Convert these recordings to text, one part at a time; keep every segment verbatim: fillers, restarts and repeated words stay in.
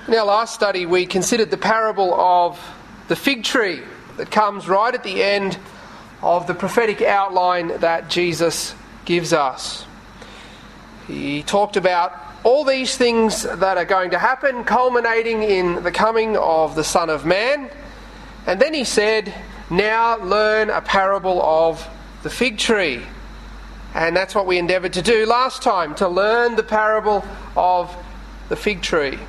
In our last study, we considered the parable of the fig tree that comes right at the end of the prophetic outline that Jesus gives us. He talked about all these things that are going to happen, culminating in the coming of the Son of Man. And then he said, now learn a parable of the fig tree. And that's what we endeavoured to do last time, to learn the parable of the fig tree.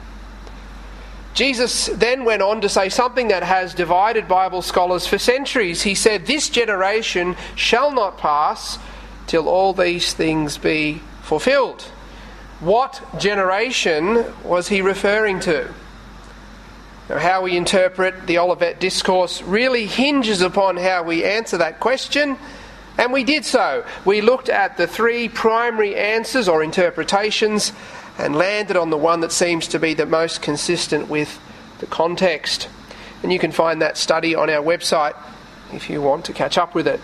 Jesus then went on to say something that has divided Bible scholars for centuries. He said, this generation shall not pass till all these things be fulfilled. What generation was he referring to? Now, how we interpret the Olivet Discourse really hinges upon how we answer that question, and we did so. We looked at the three primary answers or interpretations and landed on the one that seems to be the most consistent with the context. And you can find that study on our website if you want to catch up with it.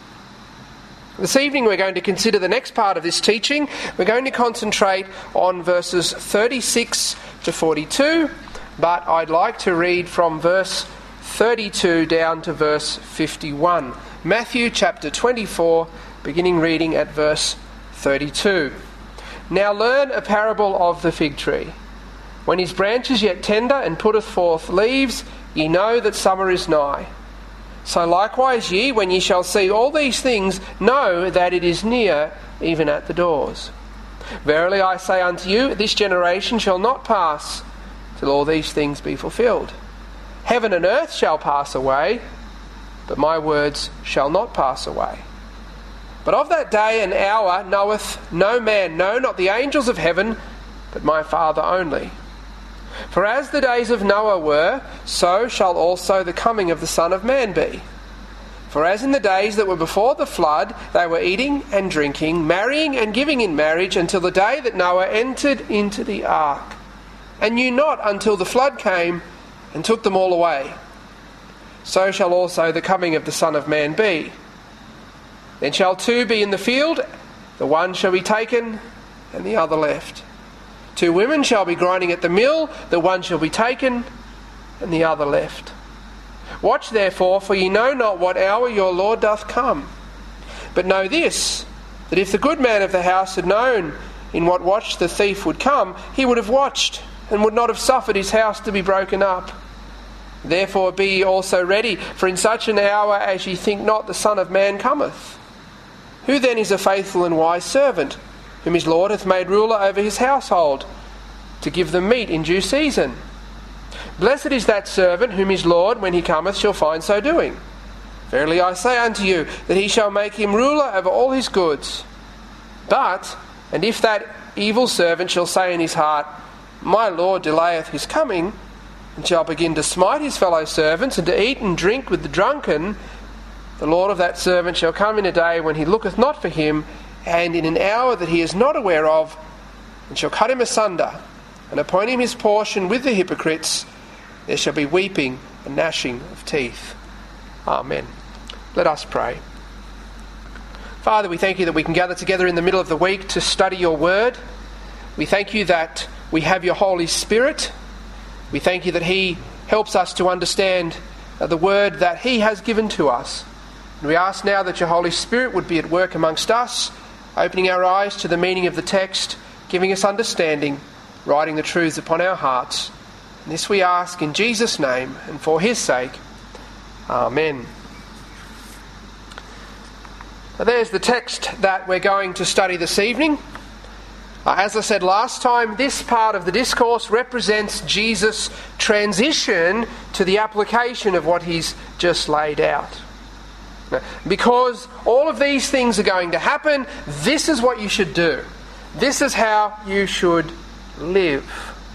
This evening we're going to consider the next part of this teaching. We're going to concentrate on verses thirty-six to forty-two, but I'd like to read from verse thirty-two down to verse fifty-one. Matthew chapter twenty-four, beginning reading at verse thirty-two. Now learn a parable of the fig tree. When his branch is yet tender and putteth forth leaves, ye know that summer is nigh. So likewise ye, when ye shall see all these things, know that it is near, even at the doors. Verily I say unto you, this generation shall not pass till all these things be fulfilled. Heaven and earth shall pass away, but my words shall not pass away. But of that day and hour knoweth no man, no, not the angels of heaven, but my Father only. For as the days of Noah were, so shall also the coming of the Son of Man be. For as in the days that were before the flood, they were eating and drinking, marrying and giving in marriage, until the day that Noah entered into the ark, and knew not until the flood came and took them all away. So shall also the coming of the Son of Man be. Then shall two be in the field, the one shall be taken, and the other left. Two women shall be grinding at the mill, the one shall be taken, and the other left. Watch therefore, for ye know not what hour your Lord doth come. But know this, that if the good man of the house had known in what watch the thief would come, he would have watched, and would not have suffered his house to be broken up. Therefore be ye also ready, for in such an hour as ye think not the Son of Man cometh. Who then is a faithful and wise servant, whom his Lord hath made ruler over his household, to give them meat in due season? Blessed is that servant whom his Lord, when he cometh, shall find so doing. Verily I say unto you, that he shall make him ruler over all his goods. But, and if that evil servant shall say in his heart, my Lord delayeth his coming, and shall begin to smite his fellow servants, and to eat and drink with the drunken, the Lord of that servant shall come in a day when he looketh not for him, and in an hour that he is not aware of, and shall cut him asunder, and appoint him his portion with the hypocrites. There shall be weeping and gnashing of teeth. Amen. Let us pray. Father, we thank you that we can gather together in the middle of the week to study your word. We thank you that we have your Holy Spirit. We thank you that he helps us to understand the word that he has given to us. And we ask now that your Holy Spirit would be at work amongst us, opening our eyes to the meaning of the text, giving us understanding, writing the truths upon our hearts. And this we ask in Jesus' name and for his sake. Amen. Now there's the text that we're going to study this evening. Uh, as I said last time, this part of the discourse represents Jesus' transition to the application of what he's just laid out. Because all of these things are going to happen, this is what you should do. This is how you should live.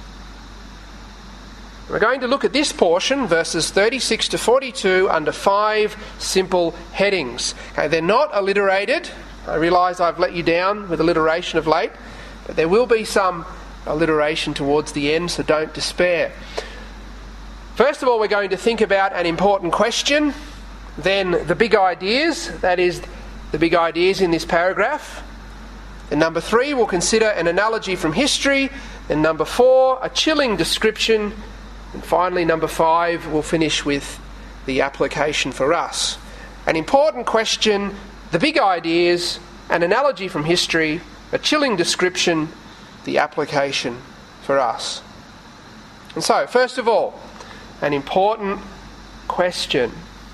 We're going to look at this portion, verses thirty-six to forty-two, under five simple headings. Okay, they're not alliterated. I realise I've let you down with alliteration of late, but there will be some alliteration towards the end, so don't despair. First of all, we're going to think about an important question. Then the big ideas, that is, the big ideas in this paragraph. And number three, we'll consider an analogy from history. And number four, a chilling description. And finally, number five, we'll finish with the application for us. An important question, the big ideas, an analogy from history, a chilling description, the application for us. And so, first of all, an important question.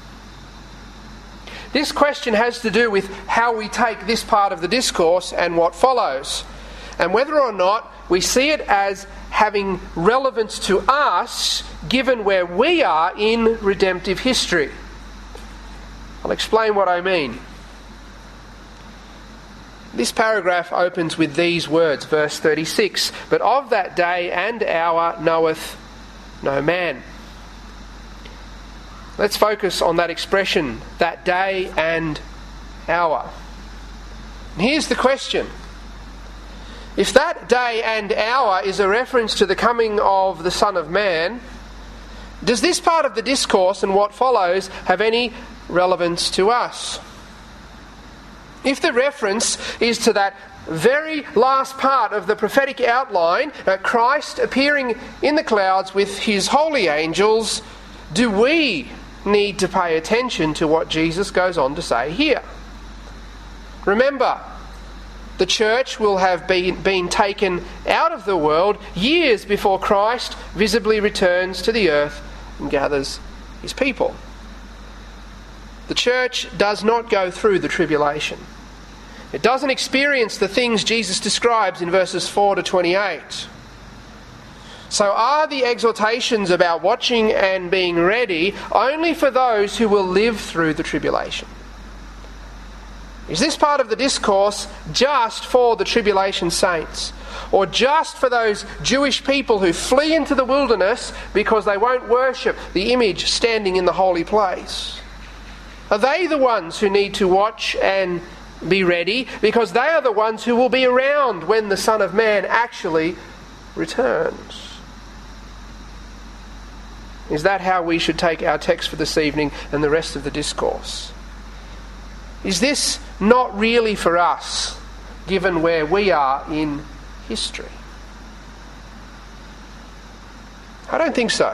This question has to do with how we take this part of the discourse and what follows, and whether or not we see it as having relevance to us given where we are in redemptive history. I'll explain what I mean. This paragraph opens with these words, verse thirty-six, "But of that day and hour knoweth no man." Let's focus on that expression, that day and hour. And here's the question. If that day and hour is a reference to the coming of the Son of Man, does this part of the discourse and what follows have any relevance to us? If the reference is to that very last part of the prophetic outline, uh, Christ appearing in the clouds with his holy angels, do we need to pay attention to what Jesus goes on to say here? Remember, the church will have been, been taken out of the world years before Christ visibly returns to the earth and gathers his people. The church does not go through the tribulation. It doesn't experience the things Jesus describes in verses four to twenty-eight. So are the exhortations about watching and being ready only for those who will live through the tribulation? Is this part of the discourse just for the tribulation saints? Or just for those Jewish people who flee into the wilderness because they won't worship the image standing in the holy place? Are they the ones who need to watch and be ready because they are the ones who will be around when the Son of Man actually returns? Is that how we should take our text for this evening and the rest of the discourse? Is this not really for us, given where we are in history? I don't think so.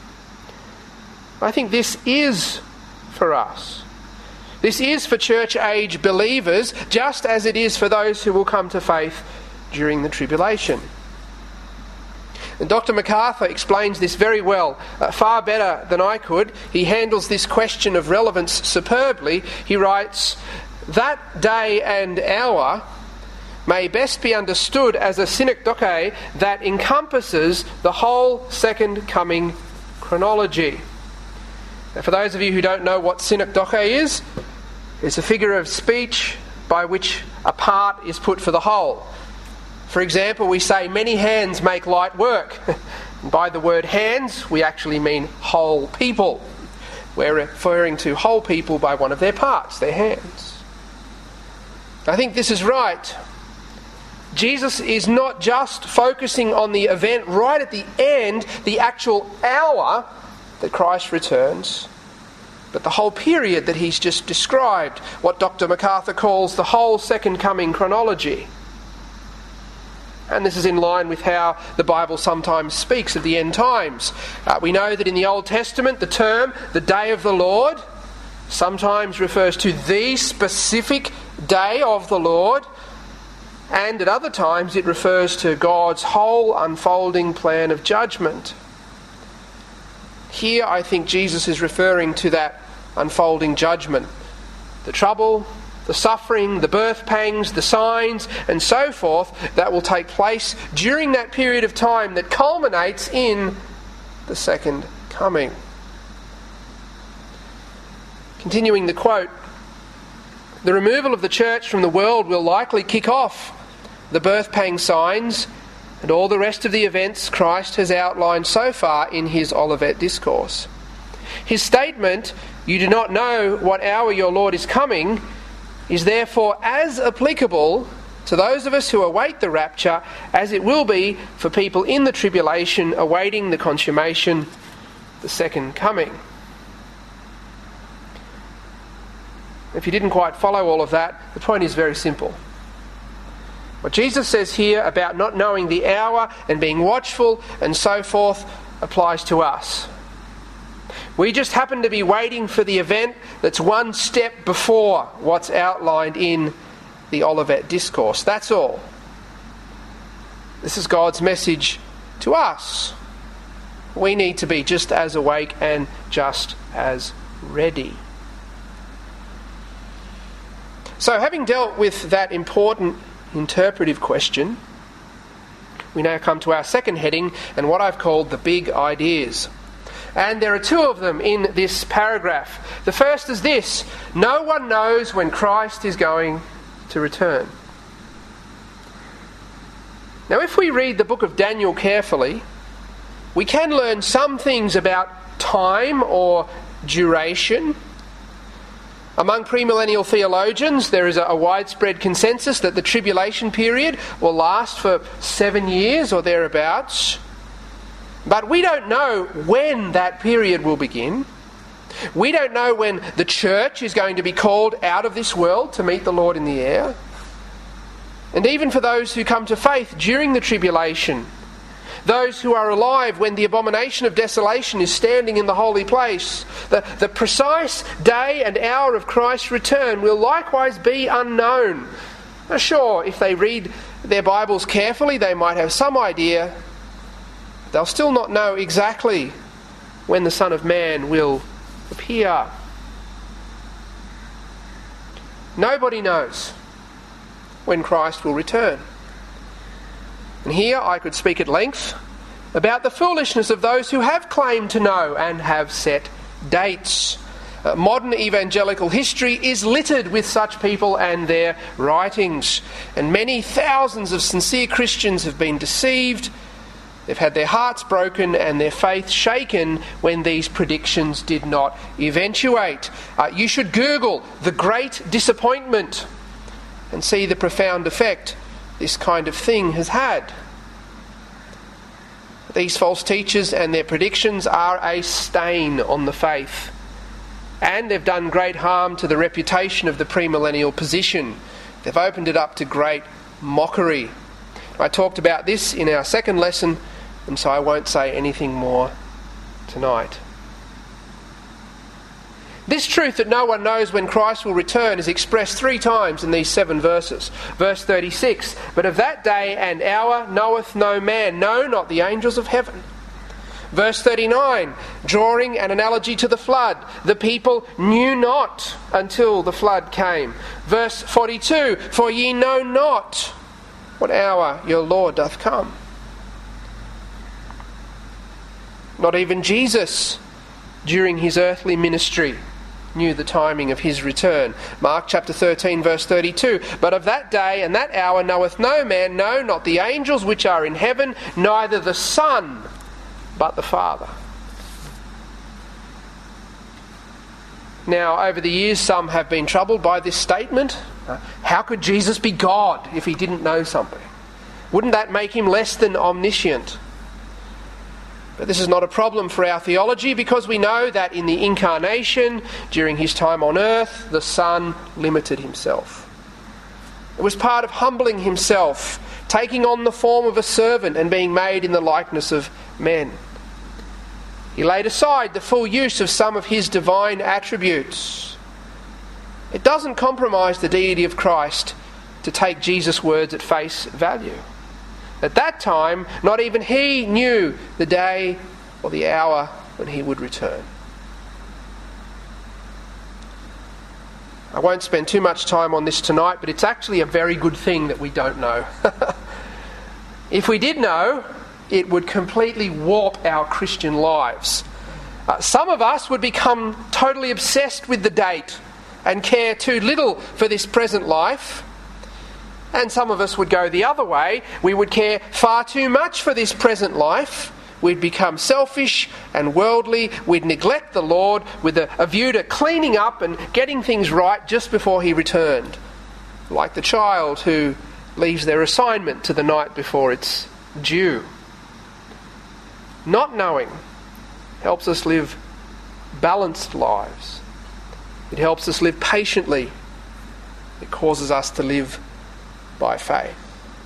I think this is for us. This is for church-age believers, just as it is for those who will come to faith during the tribulation. And Doctor MacArthur explains this very well, uh, far better than I could. He handles this question of relevance superbly. He writes, "That day and hour may best be understood as a synecdoche that encompasses the whole second coming chronology." Now, for those of you who don't know what synecdoche is, it's a figure of speech by which a part is put for the whole. For example, we say many hands make light work. And by the word hands, we actually mean whole people. We're referring to whole people by one of their parts, their hands. I think this is right. Jesus is not just focusing on the event right at the end, the actual hour that Christ returns, but the whole period that he's just described, what Doctor MacArthur calls the whole second coming chronology. And this is in line with how the Bible sometimes speaks of the end times. Uh, we know that in the Old Testament, the term, the day of the Lord, sometimes refers to the specific day of the Lord, and at other times it refers to God's whole unfolding plan of judgment. Here I think Jesus is referring to that unfolding judgment. The trouble, the suffering, the birth pangs, the signs, and so forth that will take place during that period of time that culminates in the second coming. Continuing the quote, "The removal of the church from the world will likely kick off the birth pang signs and all the rest of the events Christ has outlined so far in his Olivet Discourse. His statement, 'You do not know what hour your Lord is coming,' is therefore as applicable to those of us who await the rapture as it will be for people in the tribulation awaiting the consummation, the second coming." If you didn't quite follow all of that, the point is very simple. What Jesus says here about not knowing the hour and being watchful and so forth applies to us. We just happen to be waiting for the event that's one step before what's outlined in the Olivet Discourse. That's all. This is God's message to us. We need to be just as awake and just as ready. So, having dealt with that important interpretive question, we now come to our second heading and what I've called the big ideas. And there are two of them in this paragraph. The first is this: no one knows when Christ is going to return. Now, if we read the book of Daniel carefully, we can learn some things about time or duration. Among premillennial theologians, there is a, a widespread consensus that the tribulation period will last for seven years or thereabouts. But we don't know when that period will begin. We don't know when the church is going to be called out of this world to meet the Lord in the air. And even for those who come to faith during the tribulation, those who are alive when the abomination of desolation is standing in the holy place, the, the precise day and hour of Christ's return will likewise be unknown. Now, sure, if they read their Bibles carefully, they might have some idea. But they'll still not know exactly when the Son of Man will appear. Nobody knows when Christ will return. And here I could speak at length about the foolishness of those who have claimed to know and have set dates. Uh, modern evangelical history is littered with such people and their writings. And many thousands of sincere Christians have been deceived. They've had their hearts broken and their faith shaken when these predictions did not eventuate. Uh, you should Google the Great Disappointment and see the profound effect this kind of thing has had. These false teachers and their predictions are a stain on the faith, and they've done great harm to the reputation of the premillennial position. They've opened it up to great mockery. I talked about this in our second lesson, and so I won't say anything more tonight. This truth that no one knows when Christ will return is expressed three times in these seven verses. Verse thirty-six, but of that day and hour knoweth no man, no, not the angels of heaven. Verse thirty-nine, drawing an analogy to the flood, the people knew not until the flood came. Verse forty-two, for ye know not what hour your Lord doth come. Not even Jesus, during his earthly ministry, knew the timing of his return. Mark chapter thirteen verse thirty-two, but of that day and that hour knoweth no man, no, not the angels which are in heaven, neither the Son, but the Father. Now, over the years, some have been troubled by this statement. How could Jesus be God if he didn't know something? Wouldn't that make him less than omniscient? But this is not a problem for our theology, because we know that in the incarnation, during his time on earth, the Son limited himself. It was part of humbling himself, taking on the form of a servant and being made in the likeness of men. He laid aside the full use of some of his divine attributes. It doesn't compromise the deity of Christ to take Jesus' words at face value. At that time, not even he knew the day or the hour when he would return. I won't spend too much time on this tonight, but it's actually a very good thing that we don't know. If we did know, it would completely warp our Christian lives. Uh, some of us would become totally obsessed with the date and care too little for this present life. And some of us would go the other way. We would care far too much for this present life. We'd become selfish and worldly. We'd neglect the Lord with a, a view to cleaning up and getting things right just before he returned. Like the child who leaves their assignment to the night before it's due. Not knowing helps us live balanced lives. It helps us live patiently. It causes us to live by faith.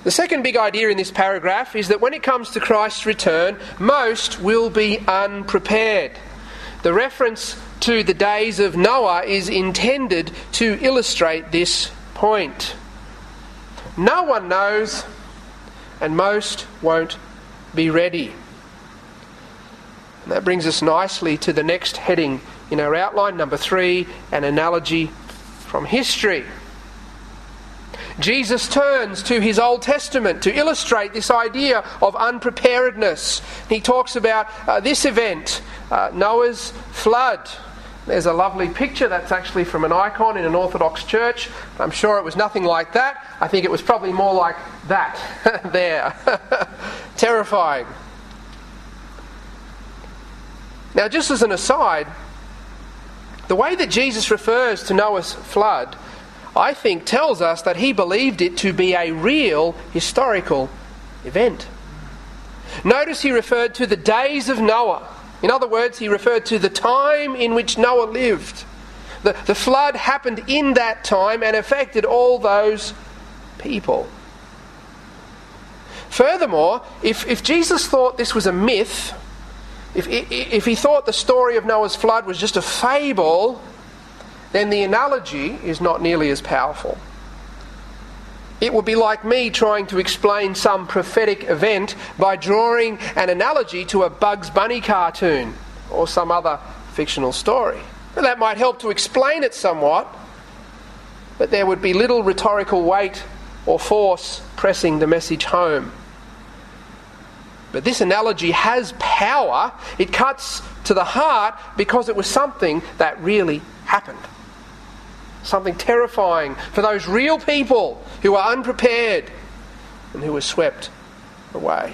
The second big idea in this paragraph is that when it comes to Christ's return, most will be unprepared. The reference to the days of Noah is intended to illustrate this point. No one knows, and most won't be ready. And that brings us nicely to the next heading in our outline, number three, an analogy from history. Jesus turns to his Old Testament to illustrate this idea of unpreparedness. He talks about uh, this event, uh, Noah's flood. There's a lovely picture that's actually from an icon in an Orthodox church. I'm sure it was nothing like that. I think it was probably more like that there. Terrifying. Now, just as an aside, the way that Jesus refers to Noah's flood, I think, tells us that he believed it to be a real historical event. Notice he referred to the days of Noah. In other words, he referred to the time in which Noah lived. The, the flood happened in that time and affected all those people. Furthermore, if, if Jesus thought this was a myth, if, if he thought the story of Noah's flood was just a fable, then the analogy is not nearly as powerful. It would be like me trying to explain some prophetic event by drawing an analogy to a Bugs Bunny cartoon or some other fictional story. And that might help to explain it somewhat, but there would be little rhetorical weight or force pressing the message home. But this analogy has power. It cuts to the heart because it was something that really happened. Something terrifying for those real people who were unprepared and who were swept away.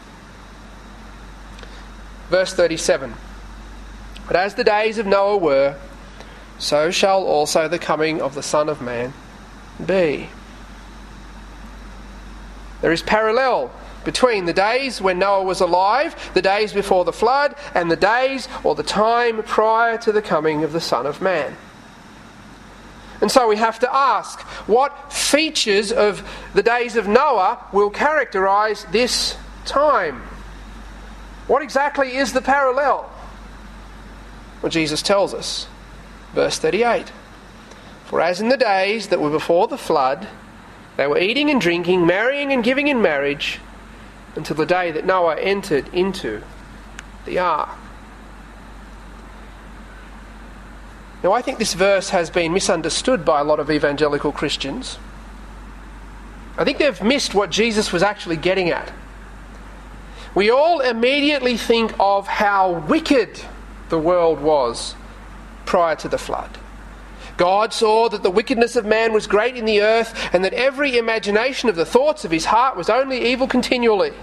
Verse thirty-seven. But as the days of Noah were, so shall also the coming of the Son of Man be. There is parallel between the days when Noah was alive, the days before the flood, and the days or the time prior to the coming of the Son of Man. And so we have to ask, what features of the days of Noah will characterise this time? What exactly is the parallel? Well, Jesus tells us. Verse thirty-eight. For as in the days that were before the flood, they were eating and drinking, marrying and giving in marriage, until the day that Noah entered into the ark. Now, I think this verse has been misunderstood by a lot of evangelical Christians. I think they've missed what Jesus was actually getting at. We all immediately think of how wicked the world was prior to the flood. God saw that the wickedness of man was great in the earth, and that every imagination of the thoughts of his heart was only evil continually.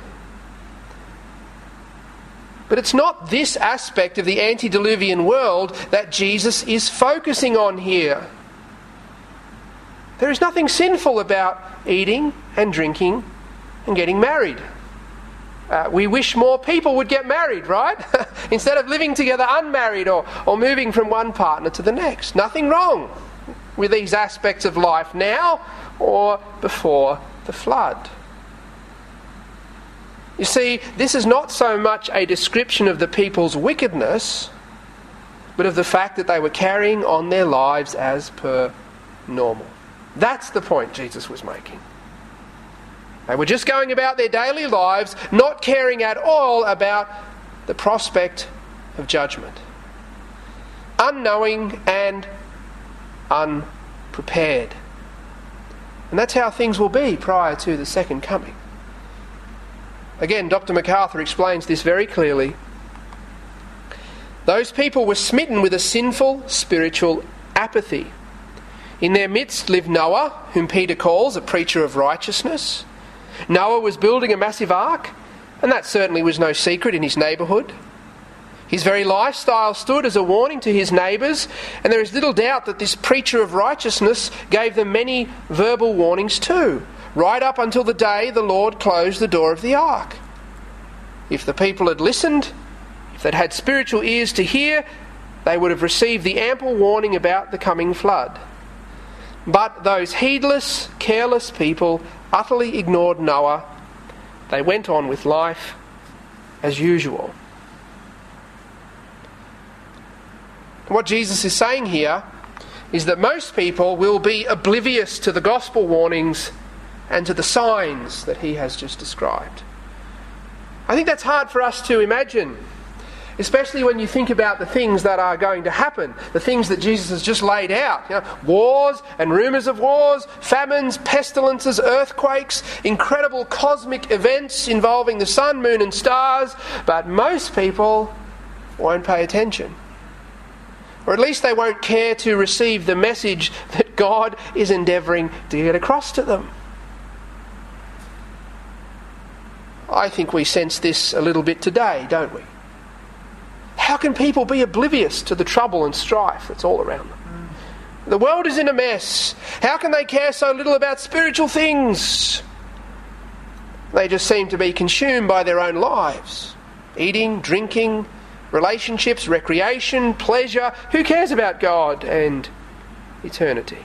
But it's not this aspect of the antediluvian world that Jesus is focusing on here. There is nothing sinful about eating and drinking and getting married. Uh, we wish more people would get married, right? Instead of living together unmarried or, or moving from one partner to the next. Nothing wrong with these aspects of life now or before the flood. You see, this is not so much a description of the people's wickedness, but of the fact that they were carrying on their lives as per normal. That's the point Jesus was making. They were just going about their daily lives, not caring at all about the prospect of judgment. Unknowing and unprepared. And that's how things will be prior to the second coming. Again, Doctor MacArthur explains this very clearly. Those people were smitten with a sinful spiritual apathy. In their midst lived Noah, whom Peter calls a preacher of righteousness. Noah was building a massive ark, and that certainly was no secret in his neighbourhood. His very lifestyle stood as a warning to his neighbours, and there is little doubt that this preacher of righteousness gave them many verbal warnings too, right up until the day the Lord closed the door of the ark. If the people had listened, if they'd had spiritual ears to hear, they would have received the ample warning about the coming flood. But those heedless, careless people utterly ignored Noah. They went on with life as usual. What Jesus is saying here is that most people will be oblivious to the gospel warnings and to the signs that he has just described. I think that's hard for us to imagine, especially when you think about the things that are going to happen, the things that Jesus has just laid out. You know, wars and rumours of wars, famines, pestilences, earthquakes, incredible cosmic events involving the sun, moon and stars, but most people won't pay attention. Or at least they won't care to receive the message that God is endeavouring to get across to them. I think we sense this a little bit today, don't we? How can people be oblivious to the trouble and strife that's all around them? The world is in a mess. How can they care so little about spiritual things? They just seem to be consumed by their own lives. Eating, drinking, relationships, recreation, pleasure. Who cares about God and eternity?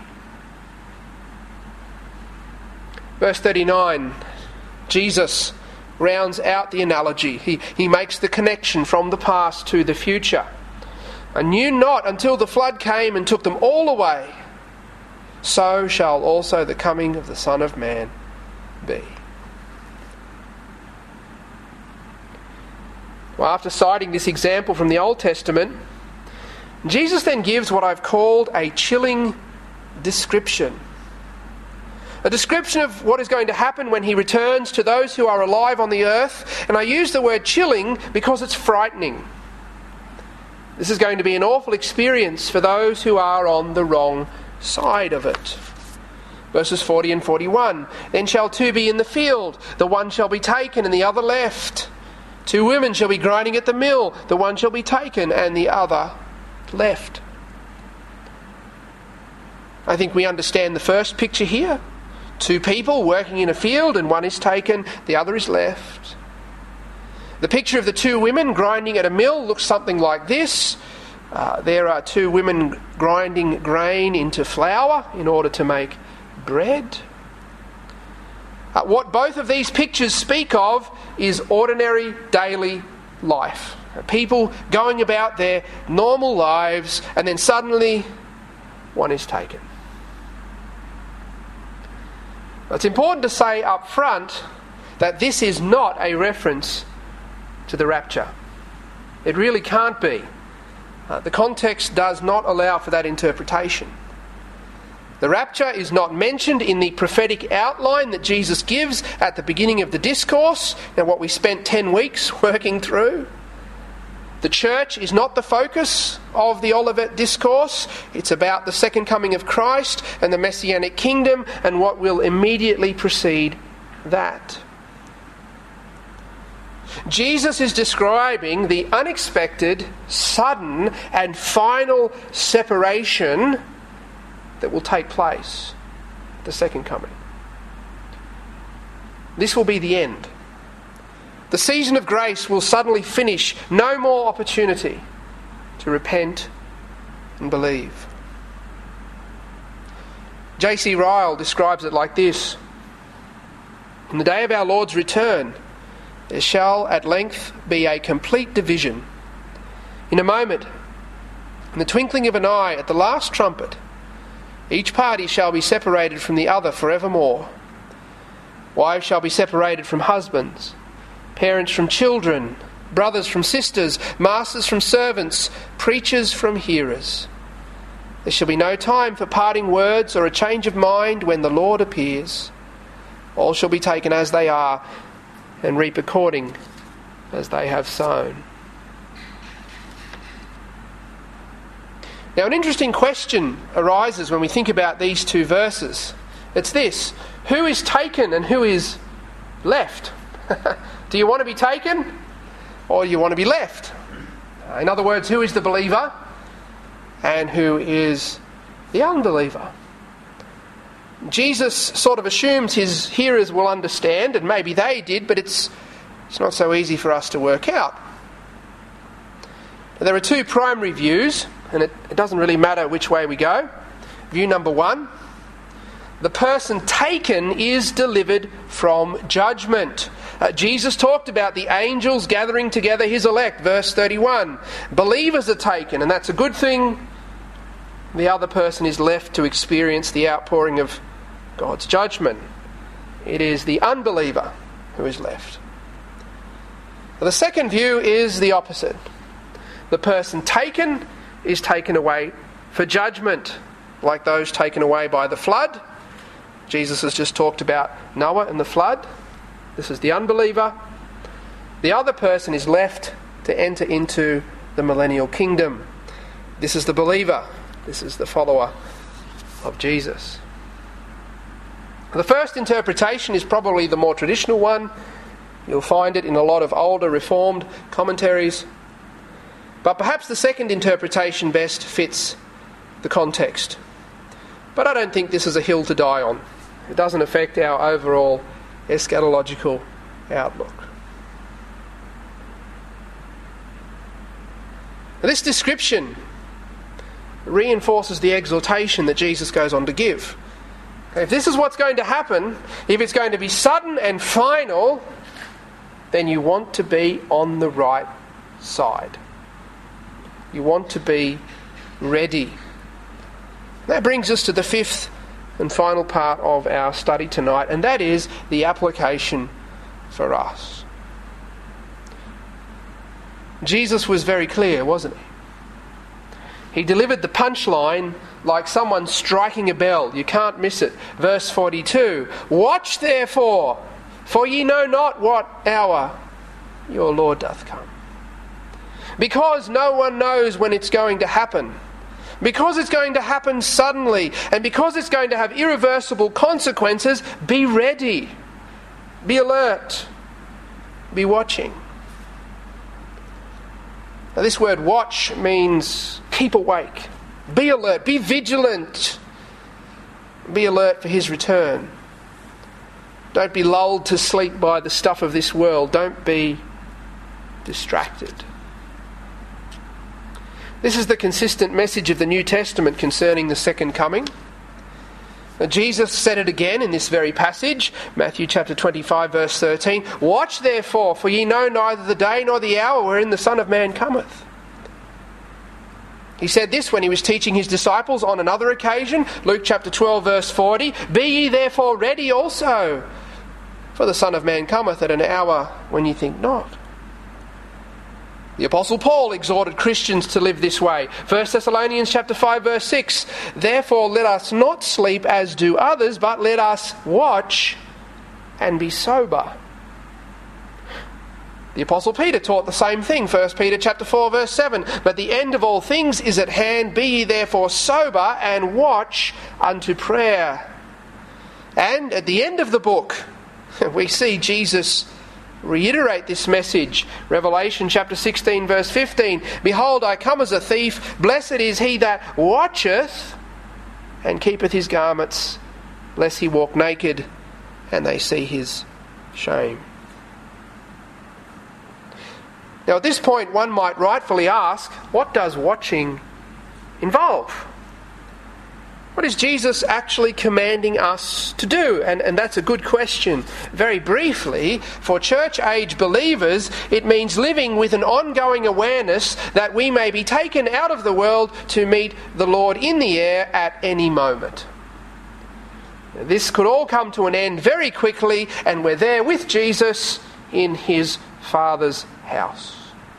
Verse thirty-nine, Jesus rounds out the analogy. He, he makes the connection from the past to the future. "I knew not until the flood came and took them all away. So shall also the coming of the Son of Man be." Well, after citing this example from the Old Testament, Jesus then gives what I've called a chilling description. A description of what is going to happen when he returns to those who are alive on the earth. And I use the word chilling because it's frightening. This is going to be an awful experience for those who are on the wrong side of it. Verses forty and forty-one. "Then shall two be in the field, the one shall be taken and the other left. Two women shall be grinding at the mill, the one shall be taken and the other left." I think we understand the first picture here. Two people working in a field, and one is taken, the other is left. The picture of the two women grinding at a mill looks something like this. Uh, there are two women grinding grain into flour in order to make bread. Uh, what both of these pictures speak of is ordinary daily life. Uh, people going about their normal lives, and then suddenly one is taken. It's important to say up front that this is not a reference to the rapture. It really can't be. Uh, the context does not allow for that interpretation. The rapture is not mentioned in the prophetic outline that Jesus gives at the beginning of the discourse, now what we spent ten weeks working through. The church is not the focus of the Olivet Discourse. It's about the second coming of Christ and the Messianic kingdom and what will immediately precede that. Jesus is describing the unexpected, sudden and final separation that will take place at the second coming. This will be the end. The season of grace will suddenly finish. No more opportunity to repent and believe. J C Ryle describes it like this: "In the day of our Lord's return, there shall at length be a complete division. In a moment, in the twinkling of an eye, at the last trumpet, each party shall be separated from the other forevermore. Wives shall be separated from husbands, parents from children, brothers from sisters, masters from servants, preachers from hearers. There shall be no time for parting words or a change of mind when the Lord appears. All shall be taken as they are, and reap according as they have sown." Now, an interesting question arises when we think about these two verses. It's this: who is taken and who is left? Do you want to be taken, or do you want to be left? In other words, who is the believer and who is the unbeliever? Jesus sort of assumes his hearers will understand, and maybe they did, but it's, it's not so easy for us to work out. There are two primary views, and it, it doesn't really matter which way we go. View number one: The person taken is delivered from judgment. Uh, Jesus talked about the angels gathering together his elect, verse thirty-one. Believers are taken, and that's a good thing. The other person is left to experience the outpouring of God's judgment. It is the unbeliever who is left. The second view is the opposite. The person taken is taken away for judgment, like those taken away by the flood. Jesus has just talked about Noah and the flood. This is the unbeliever. The other person is left to enter into the millennial kingdom. This is the believer. This is the follower of Jesus. The first interpretation is probably the more traditional one. You'll find it in a lot of older Reformed commentaries. But perhaps the second interpretation best fits the context. But I don't think this is a hill to die on. It doesn't affect our overall eschatological outlook. Now, this description reinforces the exhortation that Jesus goes on to give. If this is what's going to happen, if it's going to be sudden and final, then you want to be on the right side. You want to be ready. That brings us to the fifth and final part of our study tonight, and that is the application for us. Jesus was very clear, wasn't he? He delivered the punchline like someone striking a bell. You can't miss it. Verse forty-two, "Watch therefore, for ye know not what hour your Lord doth come." Because no one knows when it's going to happen. Because it's going to happen suddenly, and because it's going to have irreversible consequences, be ready. Be alert. Be watching. Now, this word watch means keep awake. Be alert. Be vigilant. Be alert for his return. Don't be lulled to sleep by the stuff of this world. Don't be distracted. This is the consistent message of the New Testament concerning the second coming. Now, Jesus said it again in this very passage, Matthew chapter twenty-five, verse thirteen. "Watch therefore, for ye know neither the day nor the hour wherein the Son of Man cometh." He said this when he was teaching his disciples on another occasion, Luke chapter twelve, verse forty. "Be ye therefore ready also, for the Son of Man cometh at an hour when ye think not." The Apostle Paul exhorted Christians to live this way. First Thessalonians chapter five, verse six. "Therefore let us not sleep as do others, but let us watch and be sober." The Apostle Peter taught the same thing. First Peter chapter four, verse seven. "But the end of all things is at hand. Be ye therefore sober and watch unto prayer." And at the end of the book, we see Jesus reiterate this message. Revelation chapter sixteen, verse fifteen. "Behold, I come as a thief. Blessed is he that watcheth and keepeth his garments, lest he walk naked and they see his shame." Now, at this point, one might rightfully ask, what does watching involve? What is Jesus actually commanding us to do? And, and that's a good question. Very briefly, for church-age believers, it means living with an ongoing awareness that we may be taken out of the world to meet the Lord in the air at any moment. This could all come to an end very quickly, and we're there with Jesus in his Father's house.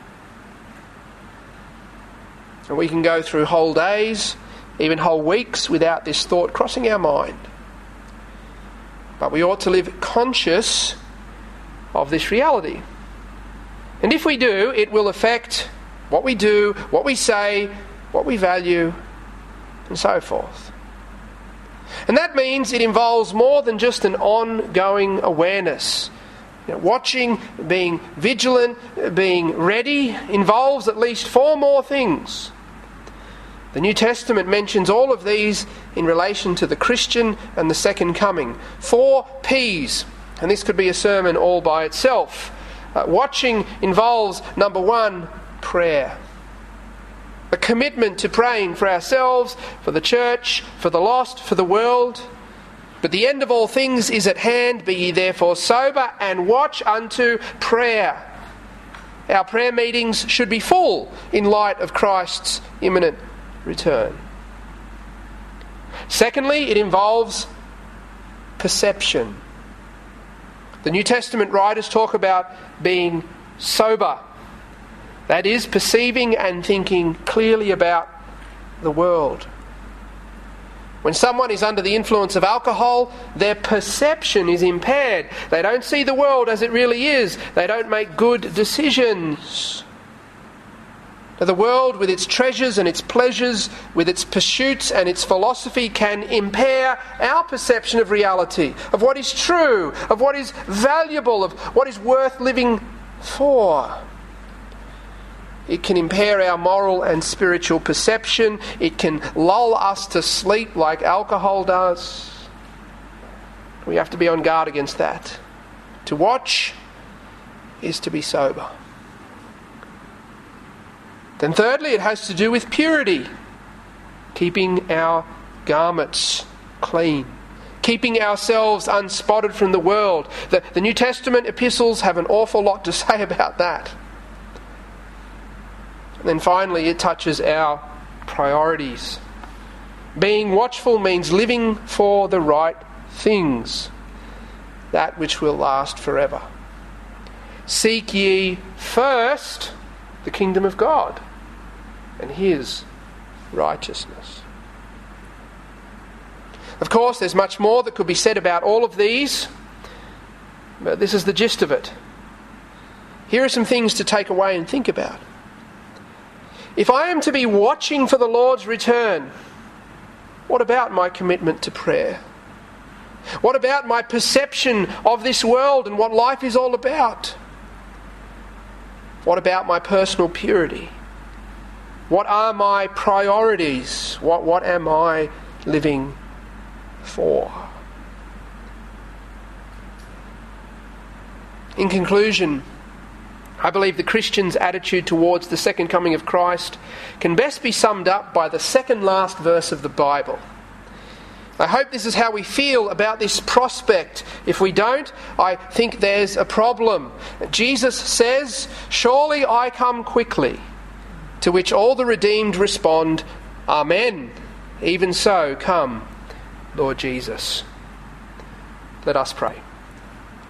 And we can go through whole days, even whole weeks, without this thought crossing our mind. But we ought to live conscious of this reality. And if we do, it will affect what we do, what we say, what we value, and so forth. And that means it involves more than just an ongoing awareness. You know, watching, being vigilant, being ready involves at least four more things. The New Testament mentions all of these in relation to the Christian and the second coming. Four P's, and this could be a sermon all by itself. Uh, watching involves, number one, prayer. A commitment to praying for ourselves, for the church, for the lost, for the world. But the end of all things is at hand. Be ye therefore sober and watch unto prayer. Our prayer meetings should be full in light of Christ's imminent return. Secondly, it involves perception. The New Testament writers talk about being sober. That is, perceiving and thinking clearly about the world. When someone is under the influence of alcohol, their perception is impaired. They don't see the world as it really is. They don't make good decisions. Now, the world, with its treasures and its pleasures, with its pursuits and its philosophy, can impair our perception of reality, of what is true, of what is valuable, of what is worth living for. It can impair our moral and spiritual perception. It can lull us to sleep like alcohol does. We have to be on guard against that. To watch is to be sober. Then thirdly, it has to do with purity. Keeping our garments clean. Keeping ourselves unspotted from the world. The, the New Testament epistles have an awful lot to say about that. And then finally, it touches our priorities. Being watchful means living for the right things, that which will last forever. Seek ye first the kingdom of God and his righteousness. Of course, there's much more that could be said about all of these, but this is the gist of it. Here are some things to take away and think about. If I am to be watching for the Lord's return, what about my commitment to prayer? What about my perception of this world and what life is all about? What about my personal purity? What are my priorities? What, what am I living for? In conclusion, I believe the Christian's attitude towards the second coming of Christ can best be summed up by the second last verse of the Bible. I hope this is how we feel about this prospect. If we don't, I think there's a problem. Jesus says, "Surely I come quickly," to which all the redeemed respond, "Amen. Even so, come, Lord Jesus." Let us pray.